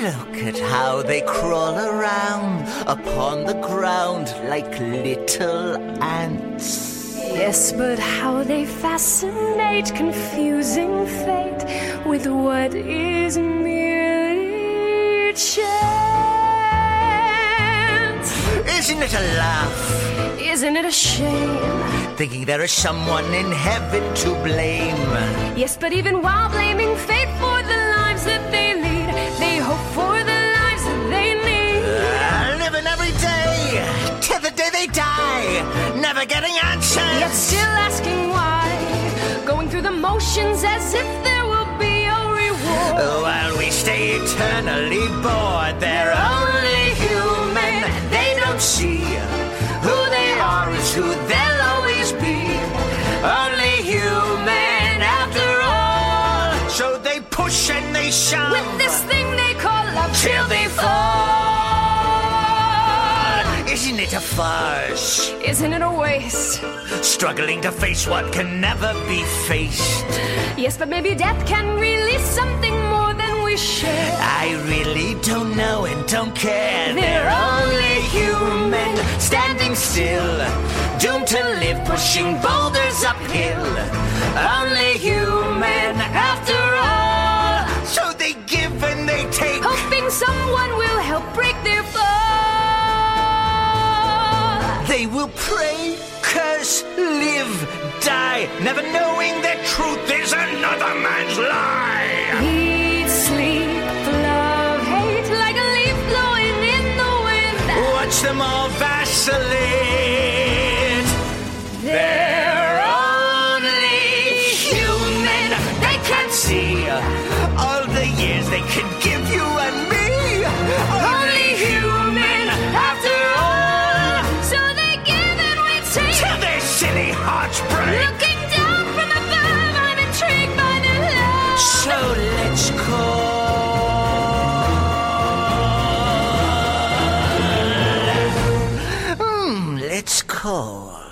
Look at how they crawl around upon the ground like little ants. Yes, but how they fascinate, confusing fate with what is merely chance. Isn't it a laugh? Isn't it a shame? Thinking there is someone in heaven to blame. Yes, but even while blaming fate for the lives that they lead, they hope for the lives that they need. Living every day till the day they die, never getting answers, yet still asking why, going through the motions as if there will be a reward. While we stay eternally bored, they're only human. They don't see who they are is who they'll always be. Only human after all. So they push and they shove with this thing they call love till they fall. Isn't it a farce? Isn't it a waste? Struggling to face what can never be faced. Yes, but maybe death can release something more than we share. I really don't know and don't care. They're only human, standing still, doomed to live, pushing boulders uphill. Only human after all. So they give and they take, hoping someone will help break their fall. They will pray, curse, live, die, never knowing that truth is another man's lie. Eat, sleep, love, hate, like a leaf blowing in the wind. Watch them all vacillate. They're only human. They can't see all the years they could give you and me. Only human after all. So they give and we take till their silly hearts break. Looking down from above, I'm intrigued by their love. So let's call. Let's call.